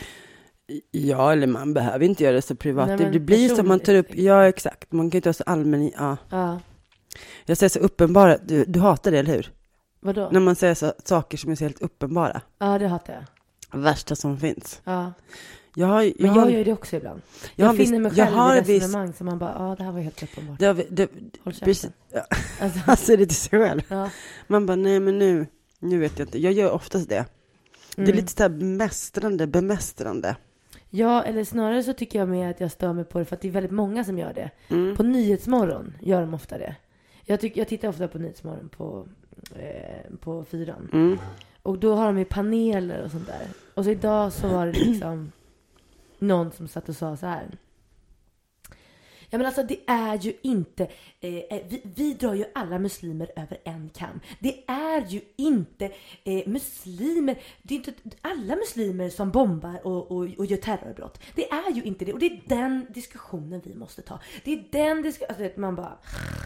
Ja, eller man behöver inte göra det så privat. Nej, det, det blir som man tar upp... Ja, exakt. Man kan inte vara så allmän i... Ja. Ja. Jag säger så uppenbara... Du, du hatar det, eller hur? Vadå? När man säger så, saker som är så helt uppenbara. Ja, det hatar jag. Värsta som finns. Ja. Jag har, jag Men jag har, gör det också ibland. Jag, jag har finner mig visst, jag själv har i visst, resonemang som man bara, ja det här var helt uppenbart. det, det, Håll precis, käften. ja. Alltså. Alltså det till sig själv. Ja. Man bara, nej men nu, nu vet jag inte. Jag gör oftast det. Det är Mm. lite så här bemästrande, bemästrande. Ja, eller snarare så tycker jag med att jag stör mig på det för att det är väldigt många som gör det. Mm. På Nyhetsmorgon gör de ofta det. Jag, tycker, jag tittar ofta på Nyhetsmorgon på, eh, på fyran. Mm. Och då har de ju paneler och sånt där. Och så idag så var det liksom någon som satt och sa så här. Ja men alltså det är ju inte, eh, vi, vi drar ju alla muslimer över en kam. Det är ju inte eh, muslimer, det är inte alla muslimer som bombar och, och, och gör terrorbrott. Det är ju inte det. Och det är den diskussionen vi måste ta. Det är den diskussionen, alltså man bara...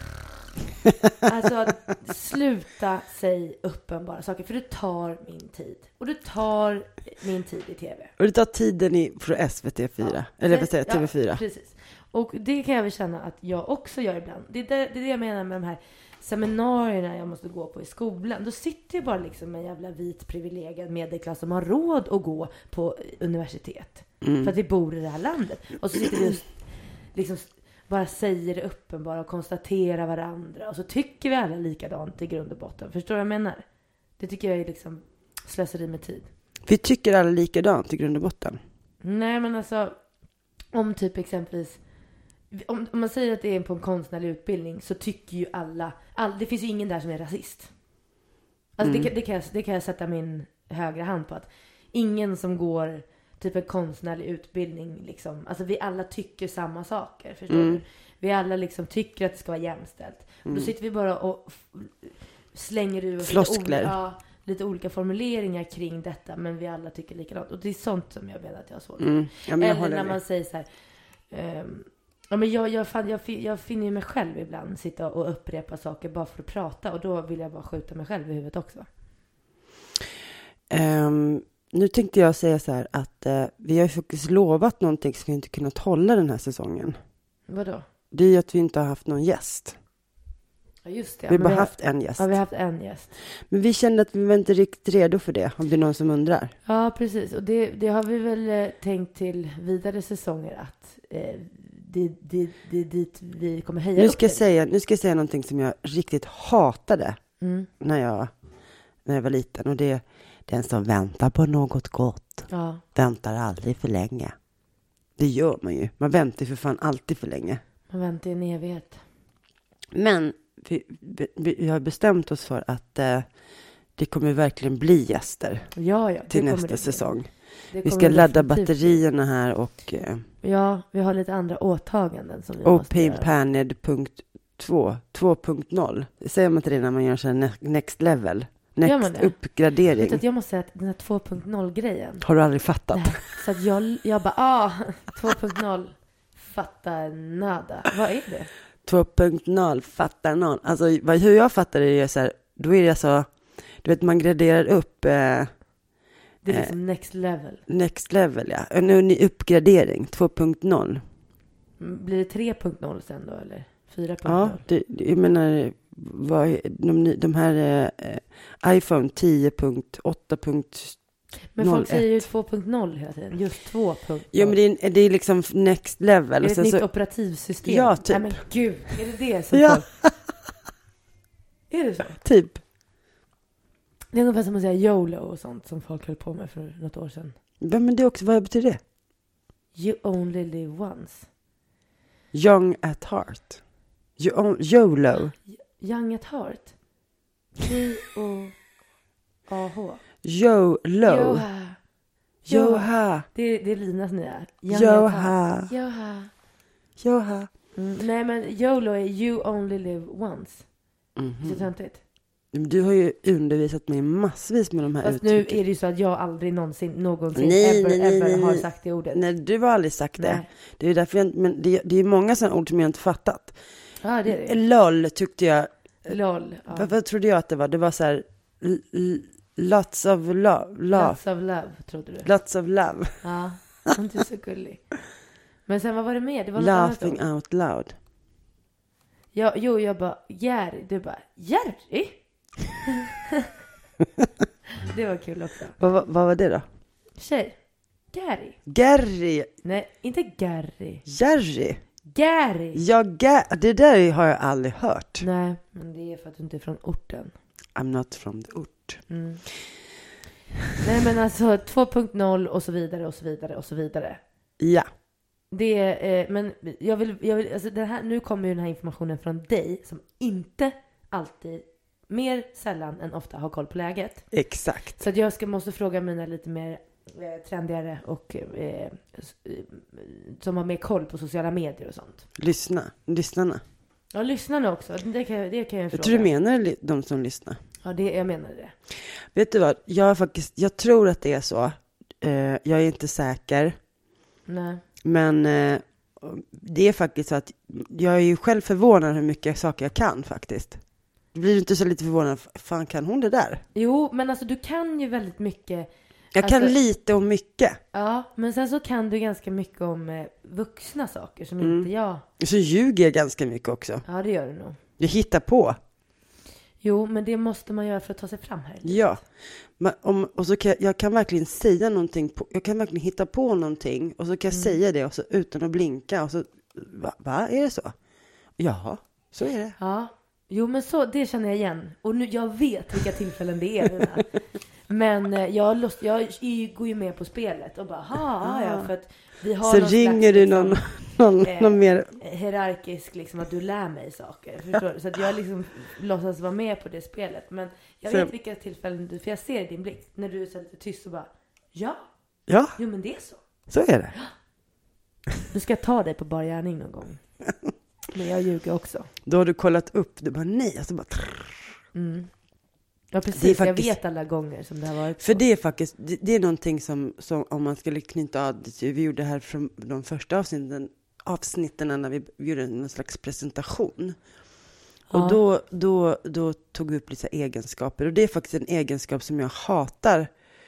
Alltså sluta säg uppenbara saker. För det tar min tid. Och det tar min tid i tv. Och det tar tiden i, från S V T fyra. Ja. Eller vad säger jag, T V fyra. Ja, precis. Och det kan jag väl känna att jag också gör ibland. Det är det, det, är det jag menar med de här seminarierna jag måste gå på i skolan. Då sitter ju bara liksom en jävla vit privilegierad medelklass som har råd att gå på universitet. Mm. För att vi bor i det här landet. Och så sitter vi just liksom bara säger det uppenbara och konstaterar varandra. Och så tycker vi alla likadant i grund och botten. Förstår du vad jag menar? Det tycker jag är liksom slöseri med tid. Vi tycker alla likadant i grund och botten. Nej men alltså, om typ exempelvis, om, om man säger att det är på en konstnärlig utbildning så tycker ju alla, all, det finns ju ingen där som är rasist. Alltså mm. det, det, kan jag, det kan jag sätta min högra hand på, att ingen som går typ en konstnärlig utbildning liksom, alltså vi alla tycker samma saker, förstår mm. du? Vi alla liksom tycker att det ska vara jämställt. Mm. Då sitter vi bara och f- slänger ur floskler. Lite, ja, lite olika formuleringar kring detta, men vi alla tycker likadant. Och det är sånt som jag menar att jag har svårt. Mm. Ja, men jag eller när med. man säger så här, um, ja, men jag, jag, fan, jag, jag finner ju mig själv ibland sitta och upprepa saker bara för att prata, och då vill jag bara skjuta mig själv i huvudet också. Um, nu tänkte jag säga så här att uh, vi har ju faktiskt lovat någonting som vi inte kunnat hålla den här säsongen. Vadå? Det är ju att vi inte har haft någon gäst. Ja, just det. Vi har Men bara vi har, haft en gäst. Ja, vi har haft en gäst. Men vi kände att vi var inte riktigt redo för det, om det är någon som undrar. Ja, precis. Och det, det har vi väl eh, tänkt till vidare säsonger att eh, det, det, det är dit vi kommer heja Nu upp ska, jag till. säga, nu ska jag säga någonting som jag riktigt hatade Mm. när, jag, när jag var liten. Och det är den som väntar på något gott. Ja. Väntar aldrig för länge. Det gör man ju. Man väntar för fan alltid för länge. Man väntar i en evighet. Men vi, vi, vi har bestämt oss för att eh, det kommer verkligen bli gäster ja, ja, till det nästa kommer säsong. Det Vi ska kommer ladda definitivt. batterierna här och... Eh, Ja, vi har lite andra åtaganden som vi och måste göra. Pimpaned punkt två, två punkt noll. Säger man till det när man gör så här next level? Gör man Next det? uppgradering. Vet du att jag måste säga att den här två punkt noll-grejen. Har du aldrig fattat? Nej, så att jag, jag bara, ah, två punkt noll, fattar nada. Vad är det? två punkt noll, fattar någon. Alltså vad, hur jag fattar det är så här, då är det alltså, du vet man graderar upp... Eh, Det är liksom next level. Next level, ja. En ny uppgradering, två punkt noll. Blir det tre punkt noll sen då, eller fyra punkt noll? Ja, det, jag menar, vad, de, de här eh, iPhone tio punkt åtta punkt noll ett. Men folk säger ju två punkt noll hela tiden, just två punkt noll. Ja, men det är, det är liksom next level. Är det och ett sen nytt så, operativsystem? Ja, typ. Nej men gud, är det det som ja. folk... Är det så? Typ. Det är ungefär som att säga YOLO och sånt som folk höll på med för något år sedan. Ja, men det är också, vad betyder det? You only live once. Young at heart. You on, YOLO. Young at heart. J O A H. YOLO. Joha. Joha. Det, det är Linas nya. Young Joha. at heart. Joha. Joha. Mm, nej men YOLO är you only live once. Mm-hmm. Så töntigt. Du har ju undervisat mig massvis med de här Fast uttrycken. nu är det ju så att jag aldrig någonsin, någonsin, Nej, ever, nej, nej, ever nej, har nej. sagt det ordet. Nej, du har aldrig sagt det. Nej. Det är därför jag, men det, det är många sådana ord som jag inte fattat. Ja, det är det. LOL tyckte jag. LOL. Ja. Vad, vad trodde jag att det var? Det var så här l- l- lots of love, love. Lots of love, trodde du. Lots of love. Ja, inte så gullig. Men sen vad var det mer? Det var något annat Laughing ord. out loud. Ja, jo, jag bara, Jerry. Du bara, Jerry? Det var kul också. Vad, vad, vad var det då? Tjej. Gary. Gary. Nej, inte Gary. Jerry. Gary. Ja, Ga- det där har jag aldrig hört. Nej, men det är för att du inte är från orten. I'm not from the ort. Mm. Nej, men alltså två punkt noll och så vidare och så vidare och så vidare. Ja. Det är, eh, men jag vill, jag vill alltså det här, nu kommer ju den här informationen från dig som inte alltid, mer sällan än ofta har koll på läget. Exakt. Så att jag ska, måste fråga mina lite mer eh, trendigare och eh, som har mer koll på sociala medier och sånt. Lyssna. Lyssnarna. Ja, lyssnarna också. Det kan, det kan jag Jag fråga. tror du menar de som lyssnar. Ja, det, jag menar det. Vet du vad? Jag, faktiskt, jag tror att det är så. Eh, jag är inte säker. Nej. Men eh, det är faktiskt så att jag är ju själv förvånad hur mycket saker jag kan faktiskt. Blir du inte så lite förvånad? Fan, kan hon det där? Jo, men alltså du kan ju väldigt mycket. Jag alltså, kan lite om mycket. Ja, men sen så kan du ganska mycket om eh, vuxna saker som Mm. inte jag. Så ljuger jag ganska mycket också. Ja, det gör du nog. Jag hittar på. Jo, men det måste man göra för att ta sig fram här. Ja. Men om, och så kan jag, jag kan verkligen säga någonting. På, jag kan verkligen hitta på någonting. Och så kan jag Mm. säga det och så, utan att blinka. Och så, va, va? Är det så? Ja, så är det. Ja, jo men så, det känner jag igen. Och nu, jag vet vilka tillfällen det är. Lina. Men eh, jag, lust, jag går ju med på spelet och bara, ha, ja, för att vi har Så någon ringer slags, du någon, liksom, någon, eh, någon mer. hierarkisk, liksom att du lär mig saker. Förstår du? Så att jag liksom låtsas vara med på det spelet. Men jag Så- vet vilka tillfällen du, för jag ser i din blick, när du är så lite tyst och bara, ja, Ja, jo men det är så. så är det. Nu ska jag ta dig på bar gärning någon gång. Men jag ljuger också. Då har du kollat upp. Du bara nej. Alltså bara, Mm. Ja, precis. Det är faktiskt- Jag vet alla gånger som det har varit för så. det är faktiskt, det, det är någonting som, som om man skulle knyta av det till, vi gjorde här från de första avsnitten, avsnitten när vi gjorde någon slags presentation. Ja. Och då, då, då tog vi upp lite egenskaper. Och det är faktiskt en egenskap som jag hatar,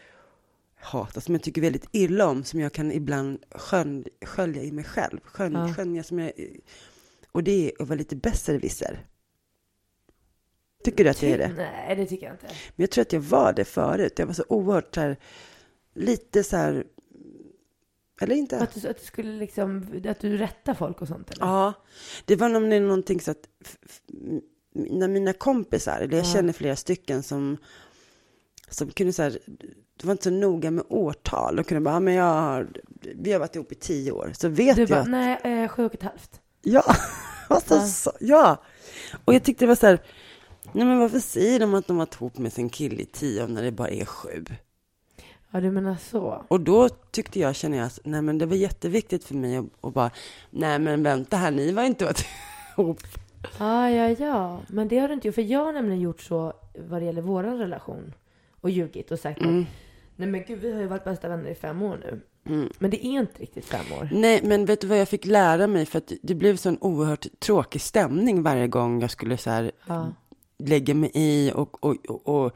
hatar, som jag tycker väldigt illa om, som jag kan ibland skön, skölja i mig själv. Skön, Ja. skönja som jag, och det är att vara lite besserwisser. Tycker du att det är det? Nej, det tycker jag inte. Men jag tror att jag var det förut. Jag var så oerhört så här, lite så här, eller inte? Att du, att du skulle liksom, att du rättar folk och sånt eller? Ja, det var nämligen någonting så att f- f- när mina kompisar, eller jag Ja. känner flera stycken som, som kunde så här, det var inte så noga med årtal. De kunde bara, ja, men jag har, vi har varit ihop i tio år. Så vet Du jag bara, att, nej, eh, sju och ett halvt. ja, alltså, Ja. så, ja. Och jag tyckte det var så här, nej men varför säger de att de har varit ihop med sin kille i tio år när det bara är sju? Ja, du menar så. Och då tyckte jag, känner jag, nej men det var jätteviktigt för mig att, att bara, nej men vänta här, ni var inte varit ihop. Ja, ja, ja. Men det har du inte gjort. För jag har nämligen gjort så vad det gäller vår relation. Och ljugit och sagt Mm. att, nej men gud, vi har ju varit bästa vänner i fem år nu. Mm. Men det är inte riktigt fem år. Nej, men vet du vad jag fick lära mig? För att det blev så en oerhört tråkig stämning varje gång jag skulle så här Ja. lägga mig i och, och, och, och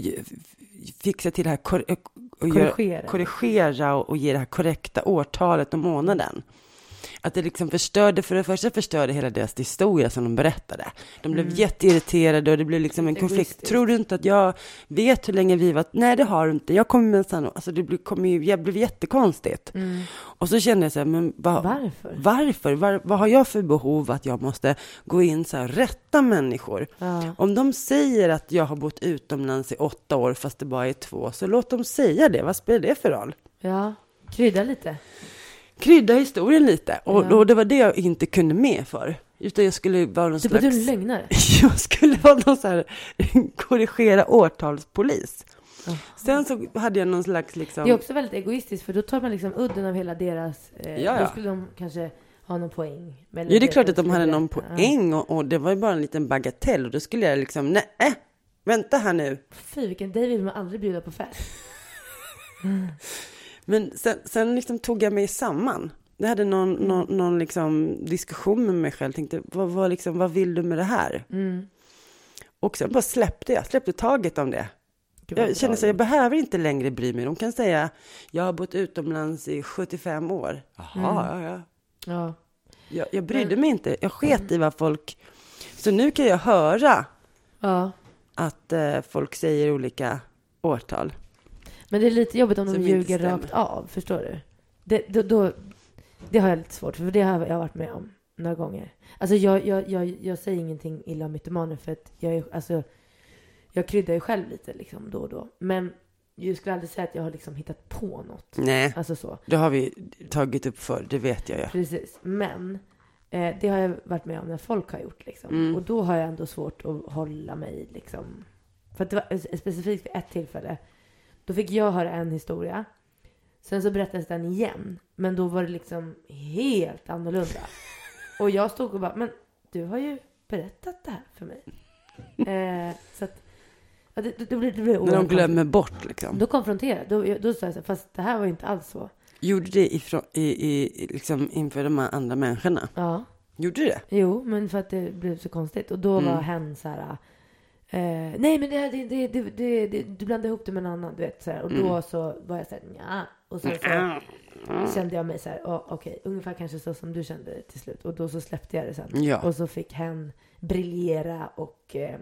fixa till det här kor- och Korrigera. Göra, korrigera och, och ge det här korrekta årtalet och månaden. Att det liksom förstörde, för det första förstörde hela deras historia som de berättade. De blev Mm. jätteirriterade och det blev liksom en konflikt. Egoistiskt. Tror du inte att jag vet hur länge vi var? Nej, det har du inte. Jag kommer med sann, alltså det blev, kom ju, jag blev jättekonstigt. Mm. Och så kände jag så här, men va, Varför? varför? Var, vad har jag för behov att jag måste gå in så här, rätta människor? Ja. Om de säger att jag har bott utomlands i åtta år fast det bara är två, så låt dem säga det. Vad spelar det för roll? Ja. Krydda lite. Krydda historien lite. Och, Ja. och det var det jag inte kunde med för. Utan jag skulle vara någon Du bara, slags... du är en lögnare. Jag skulle vara någon så här korrigera årtalspolis. Ja. Sen så hade jag någon slags liksom... Det är också väldigt egoistiskt, för då tar man liksom udden av hela deras... Eh, Ja, ja. Då skulle de kanske ha någon poäng. Men Ja, det är klart att de hade skulle någon berätta. poäng och, och det var ju bara en liten bagatell. Och då skulle jag liksom, nej, äh, vänta här nu. Ja. Fy, vilken dig vill man aldrig bjuda på fest. Men sen, sen liksom tog jag mig samman. Jag hade någon, Mm. någon, någon liksom diskussion med mig själv. Tänkte, vad, vad, liksom, vad vill du med det här? Mm. Och sen bara släppte jag, släppte taget om det. Gud, vad Jag känner bra så jag gjort. behöver inte längre bry mig. De kan säga, jag har bott utomlands i sjuttiofem år. Jaha, Mm. ja, ja. Ja. Jag, jag brydde Men- mig inte. Jag sket i vad folk... Så nu kan jag höra Ja. att eh, folk säger olika årtal. Men det är lite jobbigt om de Som ljuger inte stämmer. rakt av, förstår du? Det, då, då, det har jag lite svårt för, för det har jag varit med om några gånger. Alltså jag, jag, jag, jag säger ingenting illa om mytomaner för att jag är, alltså, jag kryddar ju själv lite liksom då och då. Men jag skulle aldrig säga att jag har liksom hittat på något. Nej, Alltså så. det har vi tagit upp för, det vet jag ju. Precis, men eh, det har jag varit med om när folk har gjort liksom. Mm. Och då har jag ändå svårt att hålla mig liksom. För att det var specifikt vid ett tillfälle. Då fick jag höra en historia. Sen så berättades den igen. Men då var det liksom helt annorlunda. Och jag stod och bara, men du har ju berättat det här för mig. Eh, så att, ja, det, det blir, det blir När de glömmer bort liksom. Då konfronterade, då, då sa jag så här, fast det här var inte alls så. Gjorde det ifrån, i, i, liksom inför de här andra människorna? Ja. Gjorde du det? Jo, men för att det blev så konstigt. Och då Mm. var hen så här... Eh, nej, men det, det, det, det, det, det, du blandade ihop det med en annan, du vet. Så här. Och då Mm. så var jag så här, ja. Och så, så kände jag mig så här, oh, okej, okay, ungefär kanske så som du kände det till slut. Och då så släppte jag det sen. Ja. Och så fick hen briljera och eh,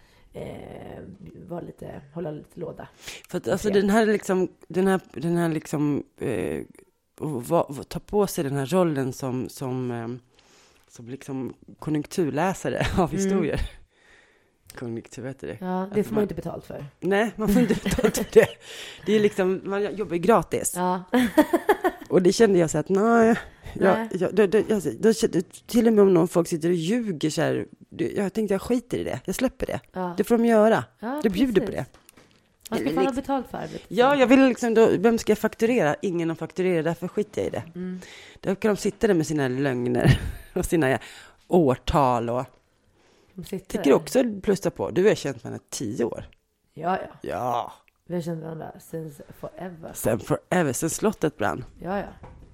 eh, var lite, hålla lite låda. För att alltså den här liksom, den här, den här liksom, eh, och va, va, ta på sig den här rollen som, som, eh, som liksom konjunkturläsare av historier. Mm. Konjunktur, heter det. Ja, det alltså får man inte betalt för. Nej, man får inte betalt för det. Det är liksom, man jobbar ju gratis. Ja. Och det kände jag så att, nej, jag, Nej. jag, då, då, jag, då, till och med om någon folk sitter och ljuger så här, jag tänkte jag skiter i det, jag släpper det. Ja. Det får de göra. Ja, Du bjuder precis. på det. Man ska Eller fan ha liksom- betalt för arbetet. Ja, jag vill liksom då, vem ska jag fakturera? Ingen att fakturera, därför skiter jag i det. Mm. Då kan de sitta där med sina lögner och sina årtal och De sitter tycker där. också plussa på. Du har känt med henne tio år. Ja, ja. Ja. Vi har känt varandra since forever. Sen forever, sen slottet brann. Ja, ja.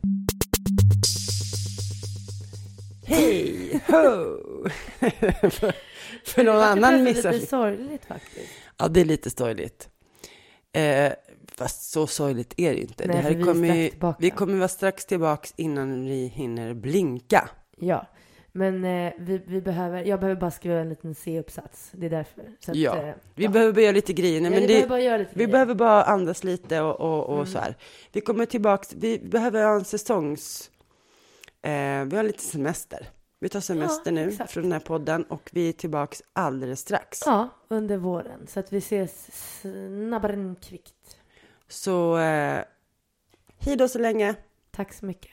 Hej, ho! för, för någon annan Det är missar. lite sorgligt faktiskt. Ja, det är lite sorgligt. Eh, fast så sorgligt är det inte. Nej, det för här vi är kommer strax ju, tillbaka. vi kommer vara strax tillbaka innan vi hinner blinka. Ja, men eh, vi, vi behöver, jag behöver bara skriva en liten C-uppsats. Det är därför. Så att, Ja, eh, vi ja. behöver bara göra lite grejer. Nej, Ja, men vi det, behöver bara göra lite vi grejer. behöver bara andas lite och, och, och Mm. så här. Vi kommer tillbaka, vi behöver ha en säsongs... Eh, vi har lite semester. Vi tar semester Ja, nu exakt. från den här podden och vi är tillbaka alldeles strax. Ja, under våren. Så att vi ses snabbare än kvickt. Så eh, hej då så länge. Tack så mycket.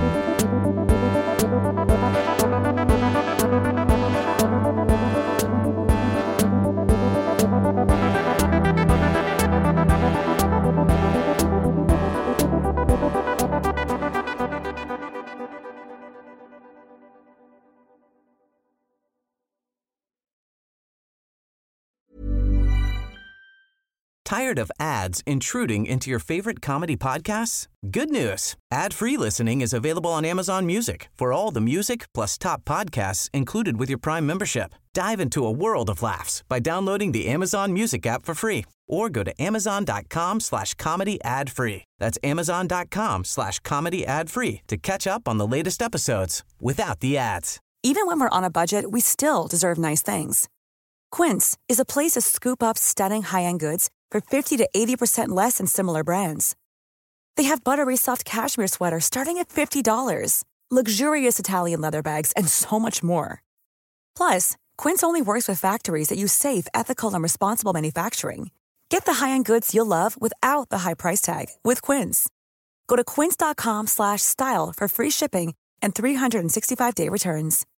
Tired of ads intruding into your favorite comedy podcasts? Good news. Ad-free listening is available on Amazon Music for all the music plus top podcasts included with your Prime membership. Dive into a world of laughs by downloading the Amazon Music app for free or go to amazon.com slash comedy ad free. That's amazon.com slash comedy ad free to catch up on the latest episodes without the ads. Even when we're on a budget, we still deserve nice things. Quince is a place to scoop up stunning high-end goods for fifty to eighty percent less than similar brands. They have buttery soft cashmere sweaters starting at fifty dollars, luxurious Italian leather bags, and so much more. Plus, Quince only works with factories that use safe, ethical, and responsible manufacturing. Get the high-end goods you'll love without the high price tag with Quince. Go to quince.com slash style for free shipping and three sixty-five day returns.